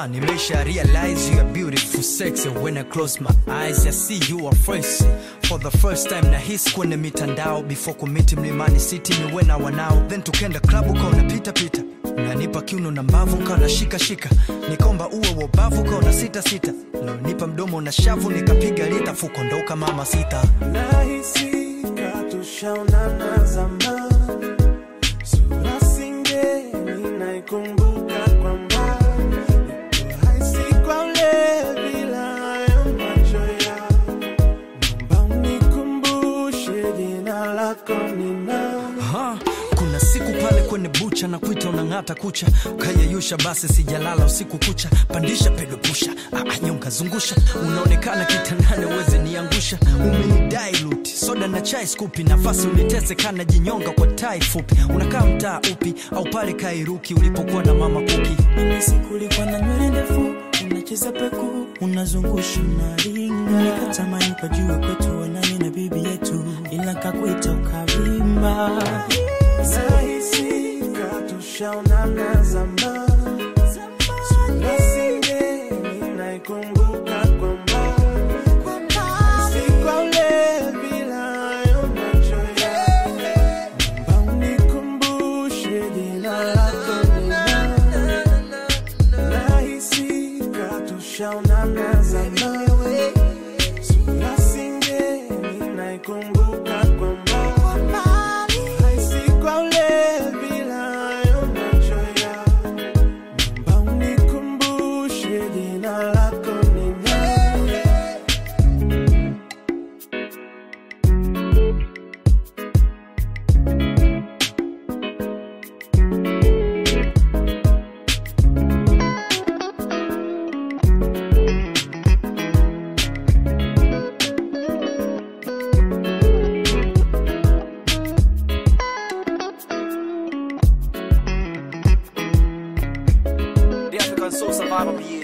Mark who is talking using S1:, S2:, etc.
S1: Nimesha realize you are beautiful, sexy. When I close my eyes, I see you are fresh. For the first time na hisi kwenye mitandao. Before kumiti mlimani city ni wena wanao. Then tukenda klabu kaona pita pita. Unanipa kiuno na mbavu kaona shika shika. Nikomba uwe wabavu kaona sita sita. Nipa mdomo na shavu nikapiga lita. Fuko ndoka mama sita.
S2: Nahisi katushaonana zamani. Sura singeni naikumbuka kwa mbali. Haisi kwa ule bila ya macho ya. Naomba unikumbushe jina lako ni nani.
S1: Kuna siku pale kwenye bucha na kuita unangata kucha. Ukayeyusha basi sijalala usiku kucha. Pandisha pedo pusha, nyonga zungusha. Unaonekana kitandani uweze niangusha. Umenidilute, soda na chai skupi. Nafasi unitese kana jinyonga kwa tai fupi. Unakaa mtaa upi, au pale Kairuki ulipokuwa na mama Kuki.
S2: Mimi siku ulikuwa na nywele ndefu, unacheza peku, unazungusha na ringa. Nikatamani pajue kwetu wanani na bibi yetu, ila kakuita ukavimba. Nahisi katushaonana zamani. Sura singeni naikumbuka kwa mbali. Si kwa ule bila ya macho ya. Naomba unikumbushe jina lako ni nani. Nahisi katushaonana zamani. Sura singeni naikumbuka kwa mbali.
S3: So survival